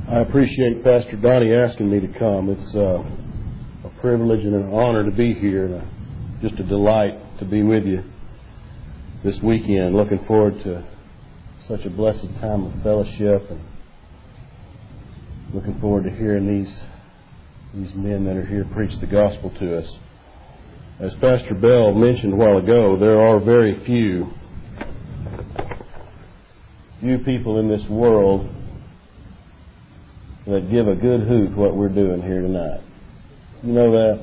I appreciate Pastor Donnie asking me to come. It's a privilege and an honor to be here, and just a delight to be with you this weekend. Looking forward to such a blessed time of fellowship, and looking forward to hearing these men that are here preach the gospel to us. As Pastor Bell mentioned a while ago, there are very few people in this world that give a good hoot what we're doing here tonight. You know that?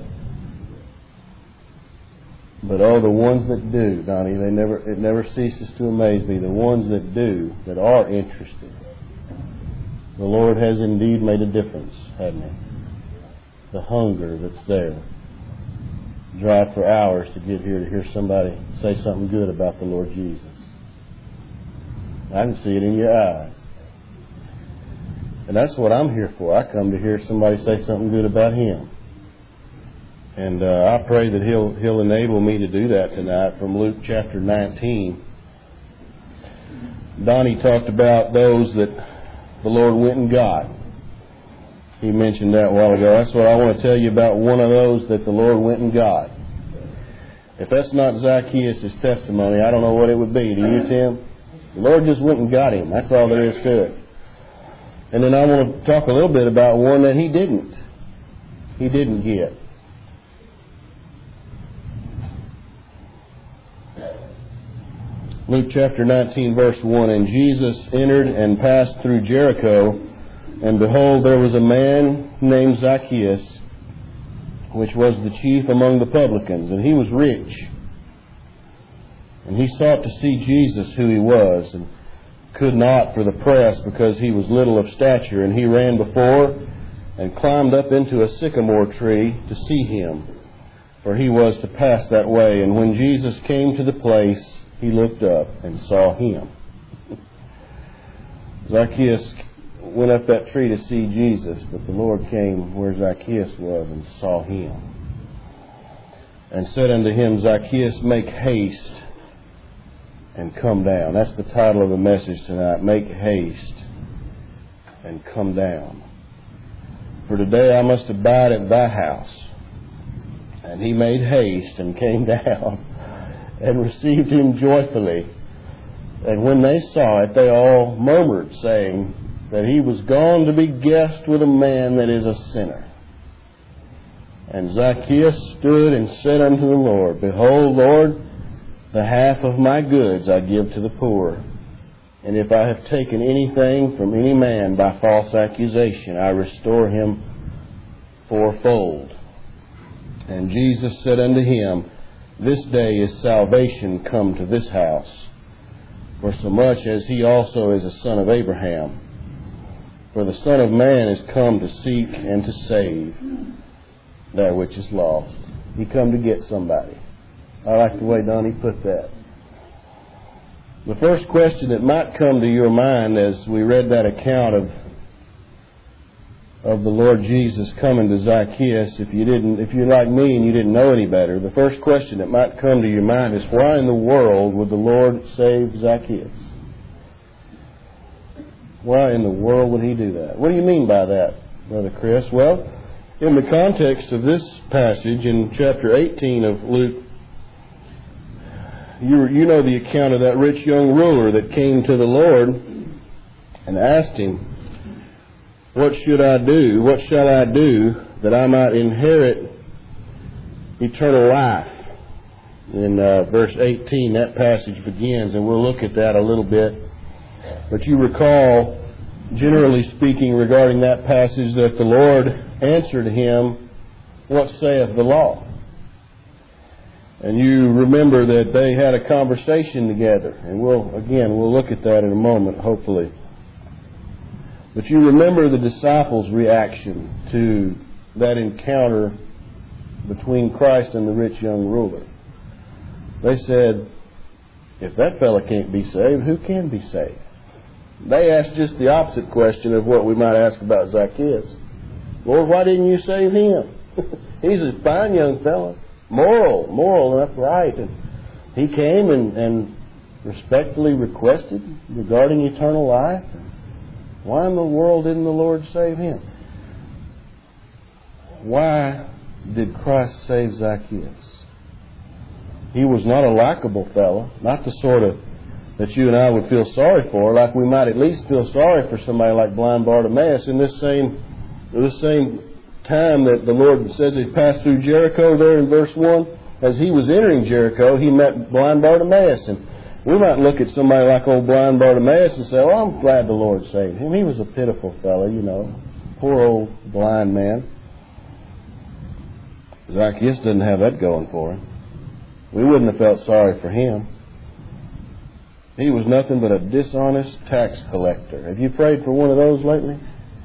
But all the ones that do, Donnie, it never ceases to amaze me. The ones that do, that are interested, the Lord has indeed made a difference, hasn't He? The hunger that's there. Drive for hours to get here to hear somebody say something good about the Lord Jesus. I can see it in your eyes. And that's what I'm here for. I come to hear somebody say something good about Him. And I pray that He'll enable me to do that tonight from Luke chapter 19. Donnie talked about those that the Lord went and got. He mentioned that a while ago. That's what I want to tell you about, one of those that the Lord went and got. If that's not Zacchaeus' testimony, I don't know what it would be. Do you, Tim? The Lord just went and got him. That's all there is to it. And then I want to talk a little bit about one that he didn't get. Luke chapter 19, verse 1, And Jesus entered and passed through Jericho, and behold, there was a man named Zacchaeus, which was the chief among the publicans, and he was rich. And he sought to see Jesus, who he was, and could not for the press, because he was little of stature. And he ran before and climbed up into a sycamore tree to see him, for he was to pass that way. And when Jesus came to the place, he looked up and saw him. Zacchaeus went up that tree to see Jesus, but the Lord came where Zacchaeus was and saw him, and said unto him, Zacchaeus, make haste and come down. That's the title of the message tonight. Make haste and come down. For today I must abide at thy house. And he made haste and came down and received him joyfully. And when they saw it, they all murmured, saying that he was gone to be guest with a man that is a sinner. And Zacchaeus stood and said unto the Lord, Behold, Lord, the half of my goods I give to the poor. And if I have taken anything from any man by false accusation, I restore him fourfold. And Jesus said unto him, This day is salvation come to this house, for so much as he also is a son of Abraham. For the Son of Man is come to seek and to save that which is lost. He come to get somebody. I like the way Donnie put that. The first question that might come to your mind as we read that account of the Lord Jesus coming to Zacchaeus, if you're like me and you didn't know any better, the first question that might come to your mind is, why in the world would the Lord save Zacchaeus? Why in the world would He do that? What do you mean by that, Brother Chris? Well, in the context of this passage in chapter 18 of Luke, you know the account of that rich young ruler that came to the Lord and asked Him, What should I do? What shall I do that I might inherit eternal life? In verse 18, that passage begins, and we'll look at that a little bit. But you recall, generally speaking, regarding that passage, that the Lord answered him, What saith the law? And you remember that they had a conversation together. And we'll look at that in a moment, hopefully. But you remember the disciples' reaction to that encounter between Christ and the rich young ruler. They said, If that fellow can't be saved, who can be saved? They asked just the opposite question of what we might ask about Zacchaeus. Lord, why didn't you save him? He's a fine young fellow. Moral and upright. And he came and respectfully requested regarding eternal life. Why in the world didn't the Lord save him? Why did Christ save Zacchaeus? He was not a likable fellow, not the sort of that you and I would feel sorry for, like we might at least feel sorry for somebody like blind Bartimaeus. In this same time that the Lord says he passed through Jericho there in verse 1, as he was entering Jericho, he met blind Bartimaeus. And we might look at somebody like old blind Bartimaeus and say, well, I'm glad the Lord saved him. He was a pitiful fellow, you know, poor old blind man. Zacchaeus didn't have that going for him. We wouldn't have felt sorry for him. He was nothing but a dishonest tax collector. Have you prayed for one of those lately?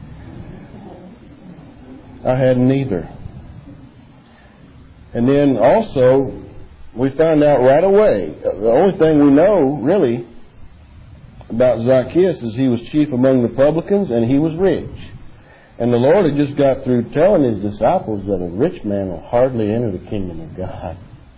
I hadn't either. And then also, we found out right away, the only thing we know, really, about Zacchaeus is he was chief among the publicans and he was rich. And the Lord had just got through telling his disciples that a rich man will hardly enter the kingdom of God.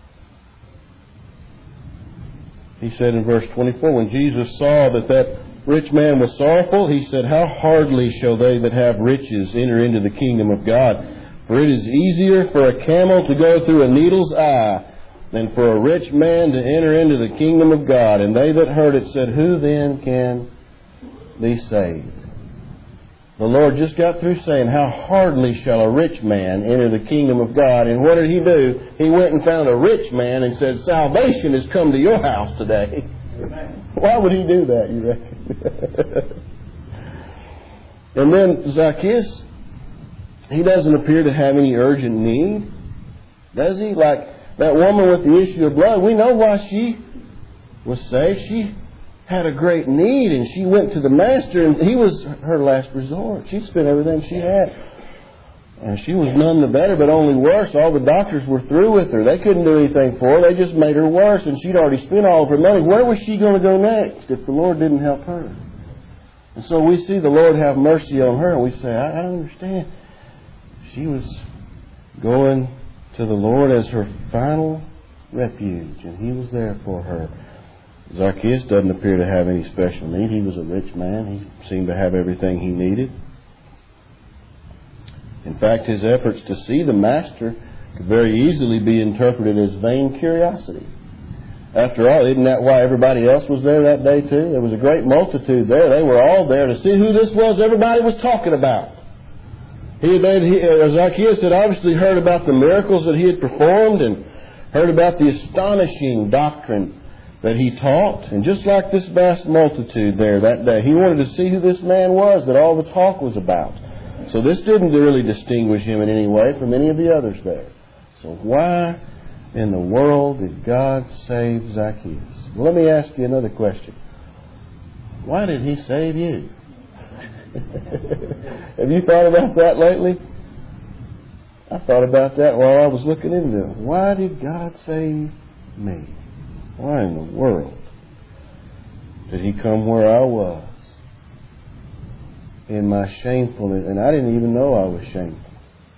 He said in verse 24, when Jesus saw that rich man was sorrowful, he said, how hardly shall they that have riches enter into the kingdom of God? For it is easier for a camel to go through a needle's eye than for a rich man to enter into the kingdom of God. And they that heard it said, who then can be saved? The Lord just got through saying, how hardly shall a rich man enter the kingdom of God. And what did he do? He went and found a rich man and said, salvation has come to your house today. Why would he do that, you reckon? And then Zacchaeus, he doesn't appear to have any urgent need, does he? Like that woman with the issue of blood, we know why she was saved. She had a great need, and she went to the Master, and he was her last resort. She spent everything she had. And she was none the better, but only worse. All the doctors were through with her. They couldn't do anything for her. They just made her worse, and she'd already spent all of her money. Where was she going to go next if the Lord didn't help her? And so we see the Lord have mercy on her, and we say, I don't understand. She was going to the Lord as her final refuge, and He was there for her. Zacchaeus doesn't appear to have any special need. He was a rich man. He seemed to have everything he needed. In fact, his efforts to see the Master could very easily be interpreted as vain curiosity. After all, isn't that why everybody else was there that day too? There was a great multitude there. They were all there to see who this was everybody was talking about. Zacchaeus had obviously heard about the miracles that he had performed and heard about the astonishing doctrine that he taught. And just like this vast multitude there that day, he wanted to see who this man was that all the talk was about. So this didn't really distinguish him in any way from any of the others there. So why in the world did God save Zacchaeus? Well, let me ask you another question. Why did He save you? Have you thought about that lately? I thought about that while I was looking into it. Why did God save me? Why in the world did He come where I was in my shamefulness? And I didn't even know I was shameful.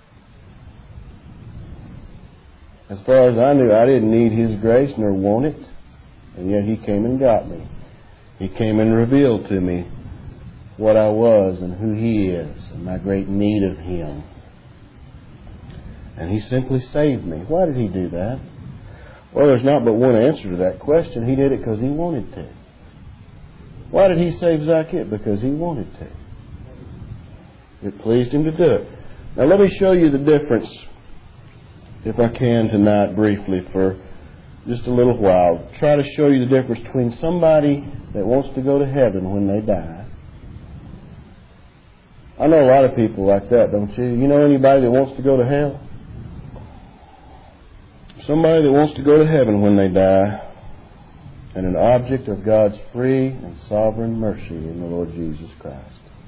As far as I knew, I didn't need His grace nor want it. And yet He came and got me. He came and revealed to me what I was and who He is and my great need of Him. And He simply saved me. Why did He do that? Well, there's not but one answer to that question. He did it because He wanted to. Why did He save Zacchaeus? Because He wanted to. It pleased Him to do it. Now let me show you the difference, if I can tonight briefly for just a little while. Try to show you the difference between somebody that wants to go to heaven when they die. I know a lot of people like that, don't you? You know anybody that wants to go to hell? Somebody that wants to go to heaven when they die, and an object of God's free and sovereign mercy in the Lord Jesus Christ.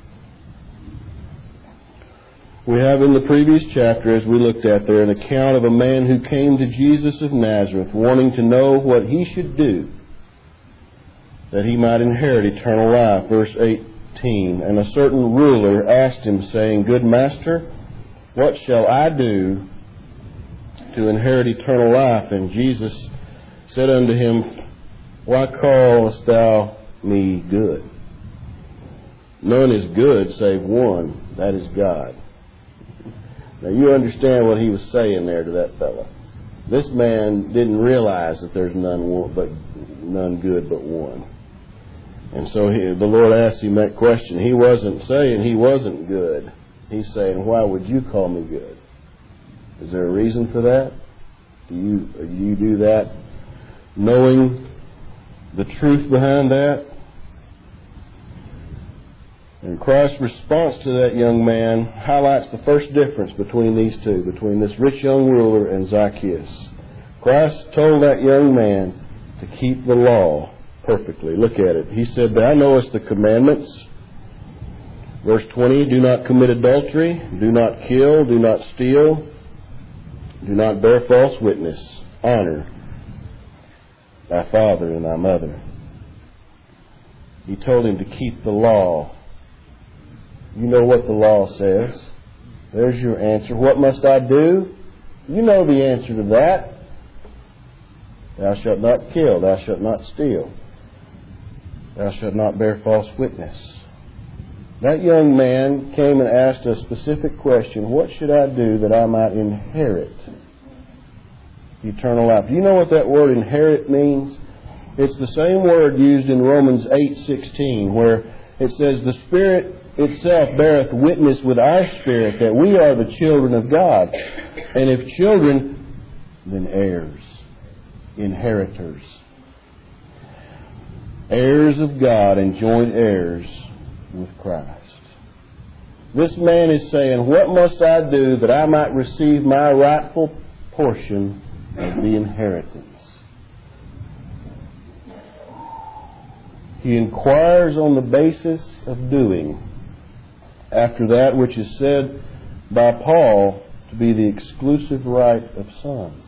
We have in the previous chapter, as we looked at there, an account of a man who came to Jesus of Nazareth wanting to know what he should do that he might inherit eternal life. Verse 18, and a certain ruler asked him, saying, Good master, what shall I do to inherit eternal life? And Jesus said unto him, Why callest thou me good? None is good save one, that is God. Now you understand what he was saying there to that fellow. This man didn't realize that there's none good but one. And so the Lord asked him that question. He wasn't saying he wasn't good. He's saying, why would you call me good? Is there a reason for that? Do you do that knowing the truth behind that? And Christ's response to that young man highlights the first difference between these two, between this rich young ruler and Zacchaeus. Christ told that young man to keep the law perfectly. Look at it. He said, thou knowest the commandments. Verse 20, do not commit adultery, do not kill, do not steal, do not bear false witness, honor thy father and thy mother. He told him to keep the law. You know what the law says. There's your answer. What must I do? You know the answer to that. Thou shalt not kill. Thou shalt not steal. Thou shalt not bear false witness. That young man came and asked a specific question. What should I do that I might inherit eternal life? Do you know what that word inherit means? It's the same word used in Romans 8:16, where it says, the Spirit itself beareth witness with our spirit that we are the children of God. And if children, then heirs, inheritors. Heirs of God and joint heirs with Christ. This man is saying, what must I do that I might receive my rightful portion of the inheritance? He inquires on the basis of doing after that which is said by Paul to be the exclusive right of sons.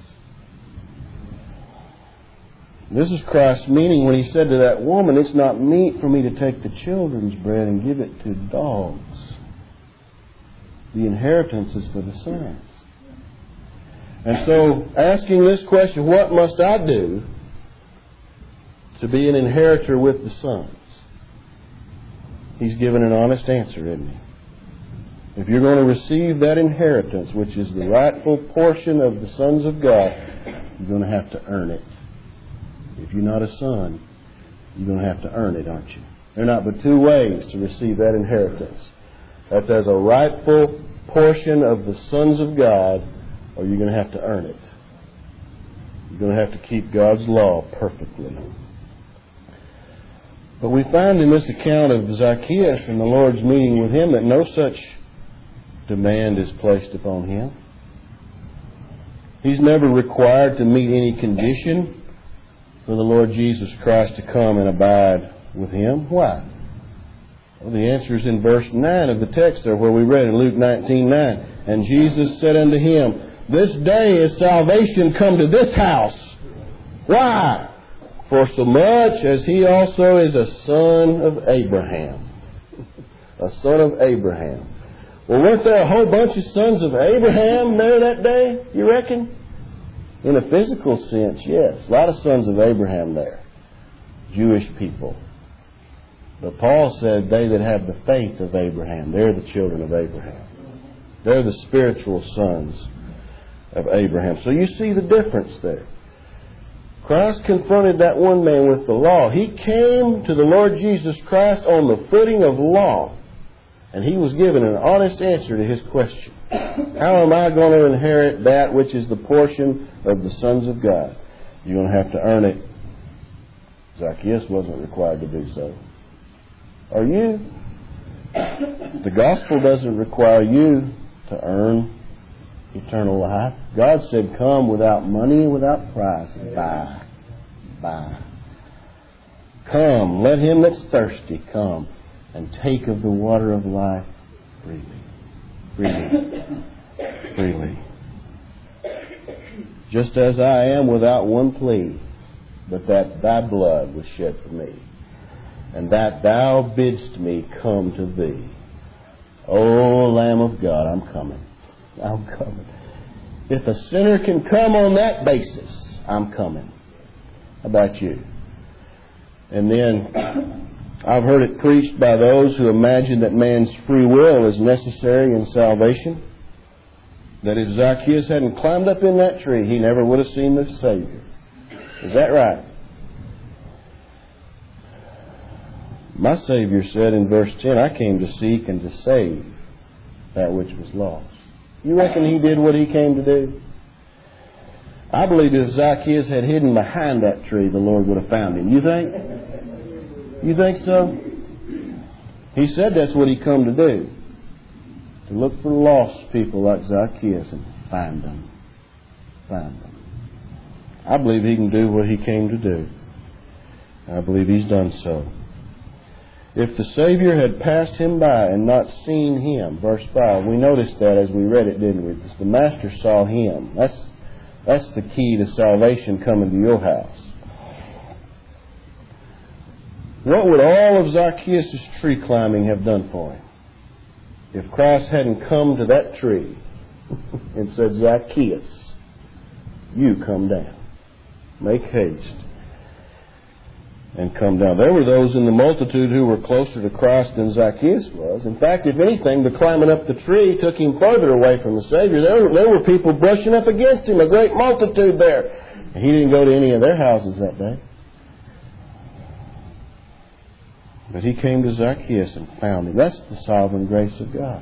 This is Christ's meaning when he said to that woman, it's not meet for me to take the children's bread and give it to dogs. The inheritance is for the sons. And so, asking this question, what must I do to be an inheritor with the sons? He's given an honest answer, isn't he? If you're going to receive that inheritance, which is the rightful portion of the sons of God, you're going to have to earn it. If you're not a son, you're going to have to earn it, aren't you? There are not but two ways to receive that inheritance. That's as a rightful portion of the sons of God, or you're going to have to earn it. You're going to have to keep God's law perfectly. But we find in this account of Zacchaeus and the Lord's meeting with him that no such demand is placed upon him. He's never required to meet any condition for the Lord Jesus Christ to come and abide with him. Why? Well, the answer is in verse 9 of the text there where we read in Luke 19:9. And Jesus said unto him, this day is salvation come to this house. Why? For so much as he also is a son of Abraham. A son of Abraham. Well, weren't there a whole bunch of sons of Abraham there that day, you reckon? In a physical sense, yes. A lot of sons of Abraham there. Jewish people. But Paul said they that have the faith of Abraham, they're the children of Abraham. They're the spiritual sons of Abraham. So you see the difference there. Christ confronted that one man with the law. He came to the Lord Jesus Christ on the footing of law. And he was given an honest answer to his question. How am I going to inherit that which is the portion of the sons of God? You're going to have to earn it. Zacchaeus wasn't required to do so. Are you? The gospel doesn't require you to earn eternal life. God said, come without money and without price. Buy. Come, let him that's thirsty come and take of the water of life freely. Just as I am without one plea, but that thy blood was shed for me, and that thou bidst me come to thee. O Lamb of God, I'm coming. If a sinner can come on that basis, I'm coming. How about you? And then I've heard it preached by those who imagine that man's free will is necessary in salvation. That if Zacchaeus hadn't climbed up in that tree, he never would have seen the Savior. Is that right? My Savior said in verse 10, I came to seek and to save that which was lost. You reckon he did what he came to do? I believe if Zacchaeus had hidden behind that tree, the Lord would have found him. You think? You think so? He said that's what he come to do. To look for lost people like Zacchaeus and find them. Find them. I believe he can do what he came to do. I believe he's done so. If the Savior had passed him by and not seen him, verse 5, we noticed that as we read it, didn't we? The Master saw him. That's the key to salvation coming to your house. What would all of Zacchaeus' tree climbing have done for him? If Christ hadn't come to that tree and said, Zacchaeus, you come down. Make haste and come down. There were those in the multitude who were closer to Christ than Zacchaeus was. In fact, if anything, the climbing up the tree took him further away from the Savior. There were people brushing up against him, a great multitude there. And he didn't go to any of their houses that day. But he came to Zacchaeus and found him. That's the sovereign grace of God.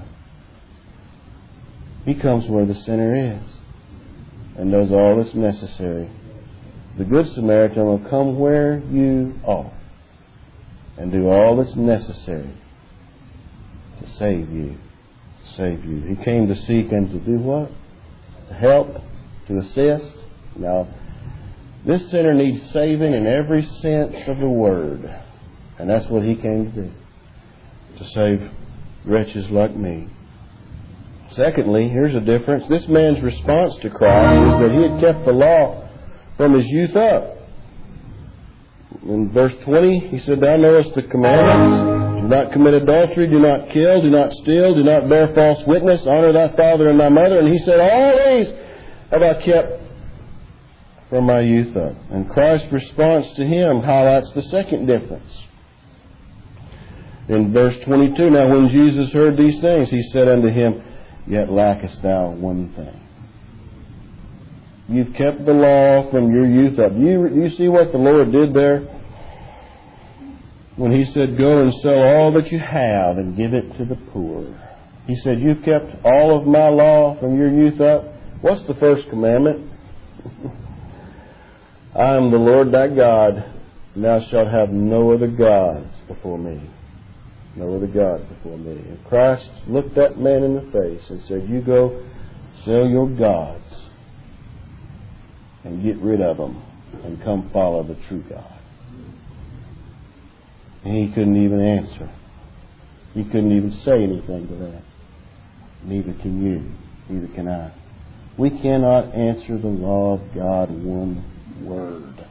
He comes where the sinner is and does all that's necessary. The Good Samaritan will come where you are and do all that's necessary to save you. Save you. He came to seek and to do what? To help, to assist. Now, this sinner needs saving in every sense of the word. And that's what he came to do. To save wretches like me. Secondly, here's a difference. This man's response to Christ is that he had kept the law from his youth up. In verse 20, he said, Thou knowest the commandments. Do not commit adultery, do not kill, do not steal, do not bear false witness, honor thy father and thy mother. And he said, All these have I kept from my youth up. And Christ's response to him highlights the second difference. In verse 22, Now when Jesus heard these things, he said unto him, Yet lackest thou one thing. You've kept the law from your youth up. You see what the Lord did there? When he said, Go and sell all that you have and give it to the poor. He said, You've kept all of my law from your youth up. What's the first commandment? I am the Lord thy God, and thou shalt have no other gods before me. No other gods before me. And Christ looked that man in the face and said, You go sell your gods and get rid of them and come follow the true God. And he couldn't even answer. He couldn't even say anything to that. Neither can you. Neither can I. We cannot answer the law of God one word.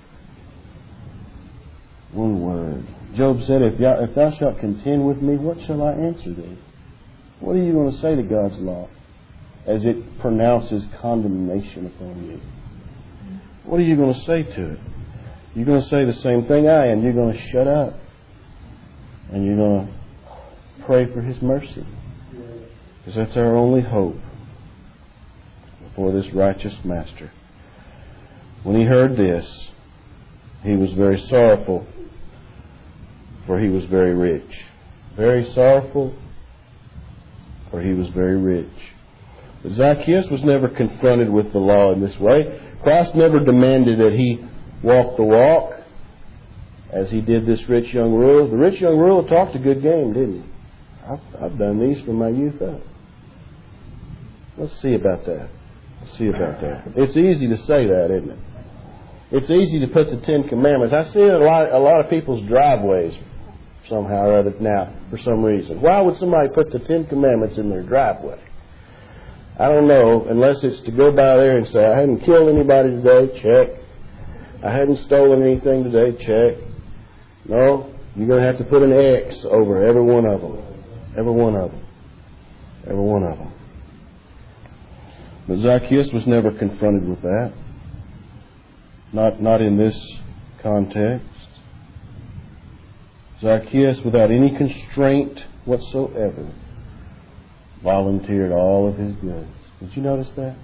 One word. Job said, If thou shalt contend with me, what shall I answer thee? What are you going to say to God's law as it pronounces condemnation upon you? What are you going to say to it? You're going to say the same thing I am. You're going to shut up. And you're going to pray for His mercy. Because that's our only hope before this righteous Master. When he heard this, he was very sorrowful, for he was very rich. Very sorrowful, for he was very rich. But Zacchaeus was never confronted with the law in this way. Christ never demanded that he walk the walk as he did this rich young ruler. The rich young ruler talked a good game, didn't he? I've done these from my youth up. Let's see about that. Let's see about that. It's easy to say that, isn't it? It's easy to put the Ten Commandments. I see it a lot of people's driveways somehow or other now for some reason. Why would somebody put the Ten Commandments in their driveway? I don't know, unless it's to go by there and say, I hadn't killed anybody today, check. I hadn't stolen anything today, check. No, you're going to have to put an X over every one of them. Every one of them. Every one of them. But Zacchaeus was never confronted with that. Not in this context. Zacchaeus, without any constraint whatsoever, volunteered all of his goods. Did you notice that?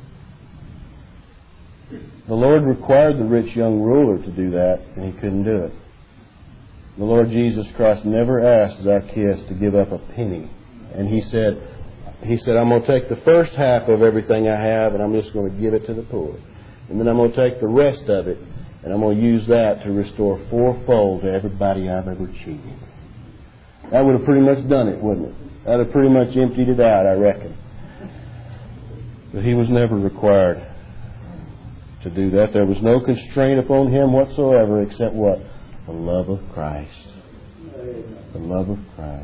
The Lord required the rich young ruler to do that, and he couldn't do it. The Lord Jesus Christ never asked Zacchaeus to give up a penny. And He said, I'm going to take the first half of everything I have, and I'm just going to give it to the poor. And then I'm going to take the rest of it, and I'm going to use that to restore fourfold to everybody I've ever cheated. That would have pretty much done it, wouldn't it? That would have pretty much emptied it out, I reckon. But he was never required to do that. There was no constraint upon him whatsoever except what? The love of Christ. The love of Christ.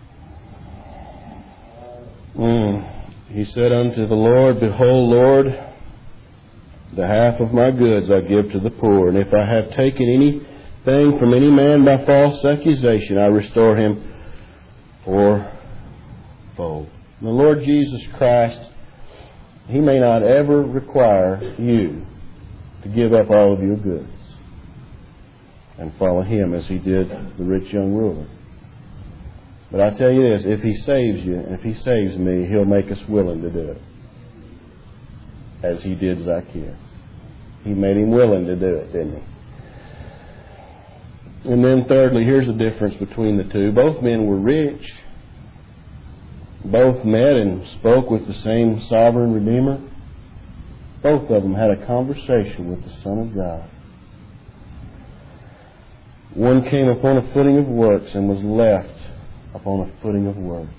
He said unto the Lord, Behold, Lord, the half of my goods I give to the poor, and if I have taken anything from any man by false accusation, I restore him fourfold. The Lord Jesus Christ, He may not ever require you to give up all of your goods and follow Him as He did the rich young ruler. But I tell you this, if He saves you, and if He saves me, He'll make us willing to do it. As He did Zacchaeus. He made him willing to do it, didn't He? And then thirdly, here's the difference between the two. Both men were rich. Both met and spoke with the same sovereign Redeemer. Both of them had a conversation with the Son of God. One came upon a footing of works and was left upon a footing of works.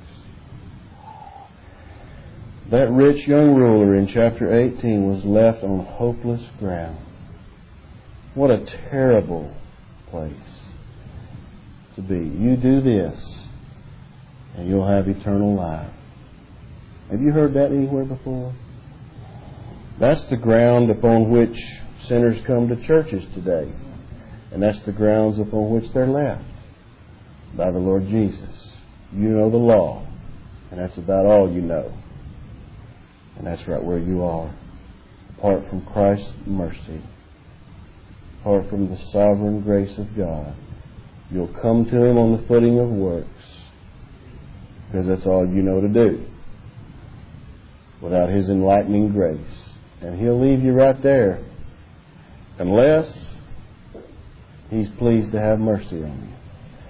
That rich young ruler in chapter 18 was left on hopeless ground. What a terrible place to be. You do this, and you'll have eternal life. Have you heard that anywhere before? That's the ground upon which sinners come to churches today. And that's the grounds upon which they're left by the Lord Jesus. You know the law, and that's about all you know. And that's right where you are. Apart from Christ's mercy, apart from the sovereign grace of God, you'll come to Him on the footing of works, because that's all you know to do, without His enlightening grace. And He'll leave you right there, unless He's pleased to have mercy on you.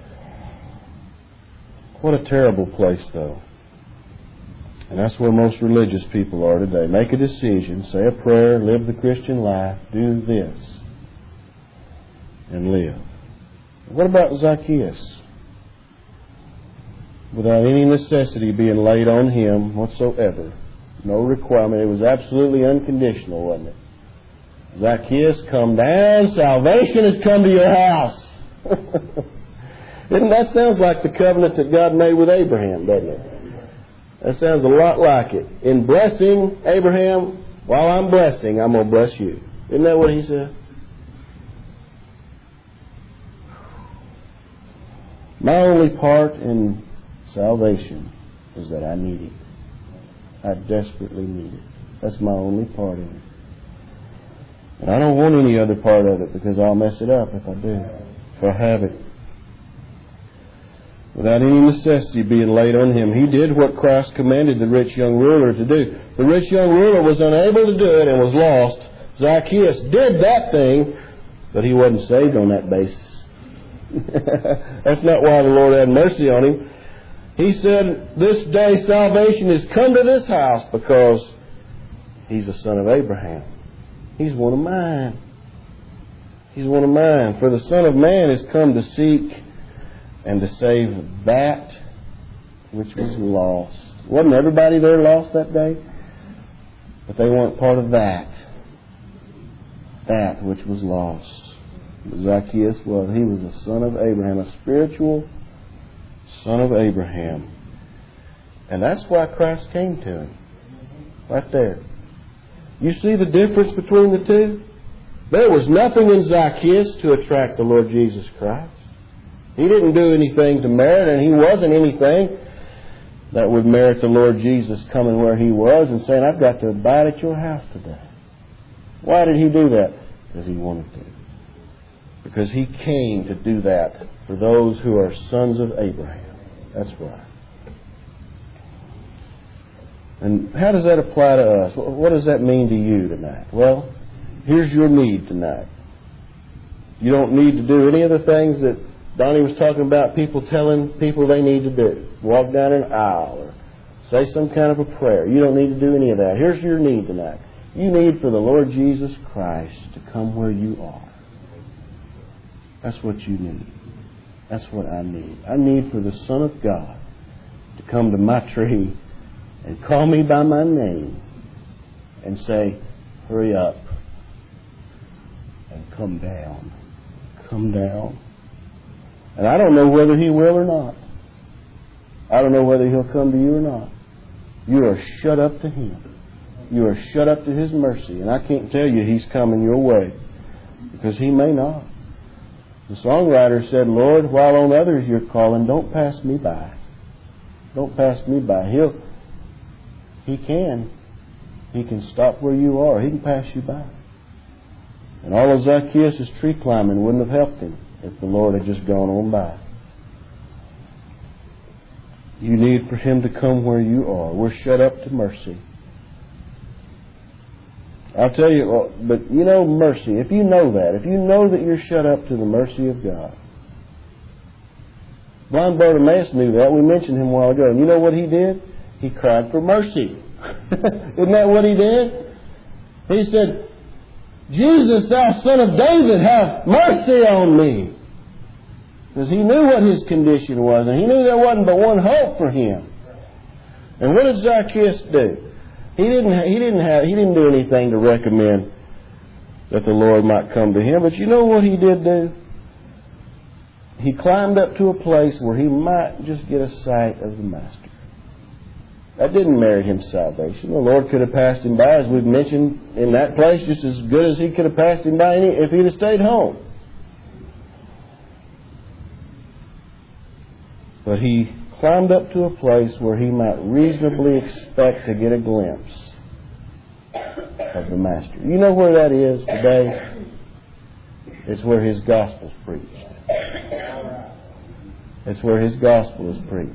What a terrible place, though. And that's where most religious people are today. Make a decision, say a prayer, live the Christian life, do this, and live. What about Zacchaeus? Without any necessity being laid on him whatsoever. No requirement. It was absolutely unconditional, wasn't it? Zacchaeus, come down. Salvation has come to your house. That sounds like the covenant that God made with Abraham, doesn't it? That sounds a lot like it. In blessing Abraham, while I'm blessing, I'm going to bless you. Isn't that what he said? My only part in salvation is that I need it. I desperately need it. That's my only part in it. And I don't want any other part of it, because I'll mess it up if I do. If I have it. Without any necessity being laid on him, he did what Christ commanded the rich young ruler to do. The rich young ruler was unable to do it and was lost. Zacchaeus did that thing, but he wasn't saved on that basis. That's not why the Lord had mercy on him. He said, this day salvation has come to this house because he's a son of Abraham. He's one of mine. He's one of mine. For the Son of Man has come to seek and to save that which was lost. Wasn't everybody there lost that day? But they weren't part of that. That which was lost. But Zacchaeus was. He was a son of Abraham, a spiritual son of Abraham. And that's why Christ came to him. Right there. You see the difference between the two? There was nothing in Zacchaeus to attract the Lord Jesus Christ. He didn't do anything to merit, and he wasn't anything that would merit the Lord Jesus coming where he was and saying, I've got to abide at your house today. Why did he do that? Because he wanted to. Because He came to do that for those who are sons of Abraham. That's right. And how does that apply to us? What does that mean to you tonight? Well, here's your need tonight. You don't need to do any of the things that Donnie was talking about, people telling people they need to do. Walk down an aisle or say some kind of a prayer. You don't need to do any of that. Here's your need tonight. You need for the Lord Jesus Christ to come where you are. That's what you need. That's what I need. I need for the Son of God to come to my tree and call me by my name and say, hurry up and come down. Come down. And I don't know whether He will or not. I don't know whether He'll come to you or not. You are shut up to Him. You are shut up to His mercy. And I can't tell you He's coming your way, because He may not. The songwriter said, Lord, while on others you're calling, don't pass me by. Don't pass me by. He can. He can stop where you are. He can pass you by. And all of Zacchaeus' tree climbing wouldn't have helped him if the Lord had just gone on by. You need for Him to come where you are. We're shut up to mercy. I'll tell you, but you know mercy, if you know that you're shut up to the mercy of God. Blind Bartimaeus knew that. We mentioned him a while ago. And you know what he did? He cried for mercy. Isn't that what he did? He said, Jesus, thou Son of David, have mercy on me. Because he knew what his condition was, and he knew there wasn't but one hope for him. And what did Zacchaeus do? He didn't do anything to recommend that the Lord might come to him. But you know what he did do? He climbed up to a place where he might just get a sight of the Master. That didn't merit him salvation. The Lord could have passed him by, as we've mentioned, in that place just as good as He could have passed him by if he'd have stayed home. But he climbed up to a place where he might reasonably expect to get a glimpse of the Master. You know where that is today? It's where His gospel's preached. It's where His gospel is preached.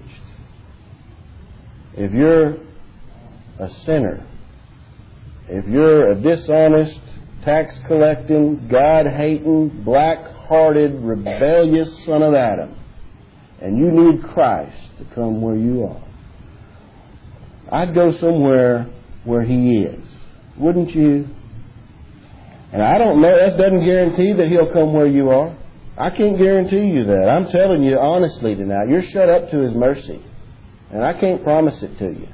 If you're a sinner, if you're a dishonest, tax-collecting, God-hating, black-hearted, rebellious son of Adam, and you need Christ to come where you are, I'd go somewhere where He is. Wouldn't you? And I don't know, that doesn't guarantee that He'll come where you are. I can't guarantee you that. I'm telling you honestly tonight, you're shut up to His mercy. And I can't promise it to you.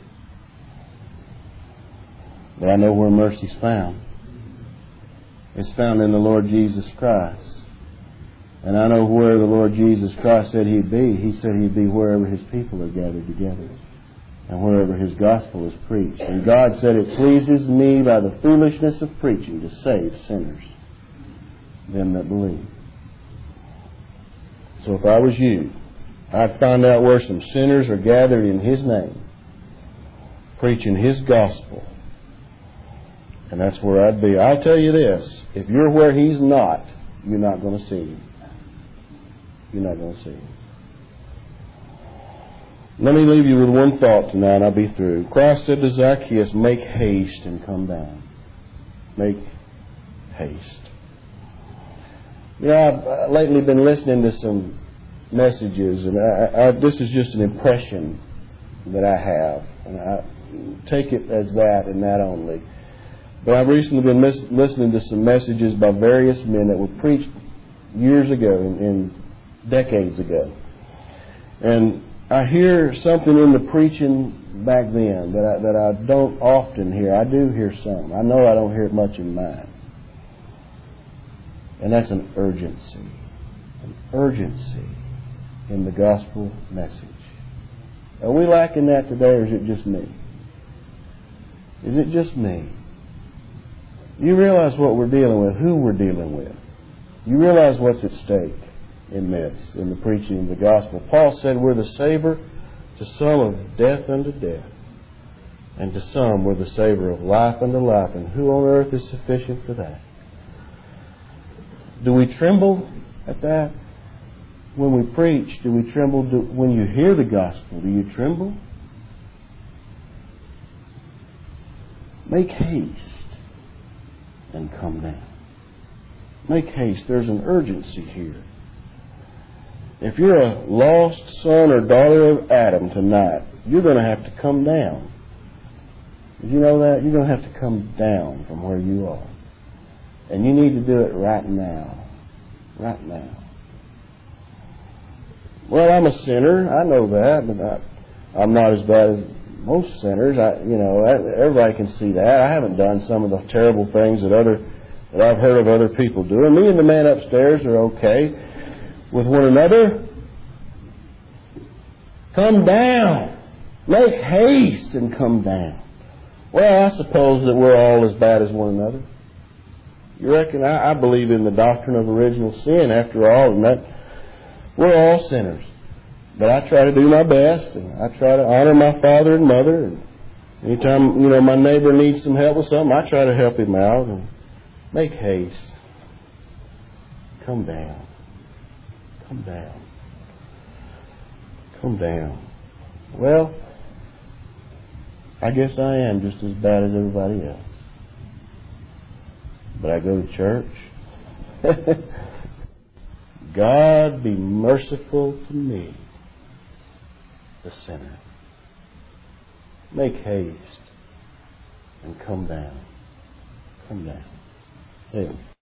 But I know where mercy's found. It's found in the Lord Jesus Christ. And I know where the Lord Jesus Christ said He'd be. He said He'd be wherever His people are gathered together, and wherever His gospel is preached. And God said, it pleases me by the foolishness of preaching to save sinners, them that believe. So if I was you, I'd find out where some sinners are gathered in His name, preaching His gospel. And that's where I'd be. I'll tell you this, if you're where He's not, you're not going to see Him. You're not going to see Him. Let me leave you with one thought tonight and I'll be through. Christ said to Zacchaeus, make haste and come down. Make haste. You know, I've lately been listening to some messages, and this is just an impression that I have, and I take it as that and that only. But I've recently been listening to some messages by various men that were preached years ago, and decades ago. And I hear something in the preaching back then that I don't often hear. I do hear some. I know I don't hear it much in mine. And that's an urgency. An urgency in the gospel message. Are we lacking that today, or is it just me? Is it just me? You realize what we're dealing with, who we're dealing with. You realize what's at stake in this, in the preaching of the gospel. Paul said we're the savor to some of death unto death, and to some we're the savor of life unto life. And who on earth is sufficient for that? Do we tremble at that? When we preach, do we tremble? When you hear the gospel, do you tremble? Make haste and come down. Make haste. There's an urgency here. If you're a lost son or daughter of Adam tonight, you're going to have to come down. Did you know that? You're going to have to come down from where you are. And you need to do it right now. Right now. Well, I'm a sinner. I know that, but I'm not as bad as most sinners. Everybody can see that. I haven't done some of the terrible things that I've heard of other people doing. Me and the man upstairs are okay with one another. Come down. Make haste and come down. Well, I suppose that we're all as bad as one another. You reckon? I believe in the doctrine of original sin after all, and that we're all sinners. But I try to do my best, and I try to honor my father and mother. And anytime, my neighbor needs some help with something, I try to help him out. And make haste. Come down. Come down. Come down. Well, I guess I am just as bad as everybody else. But I go to church. God be merciful to me, the sinner. Make haste and come down. Come down. Amen.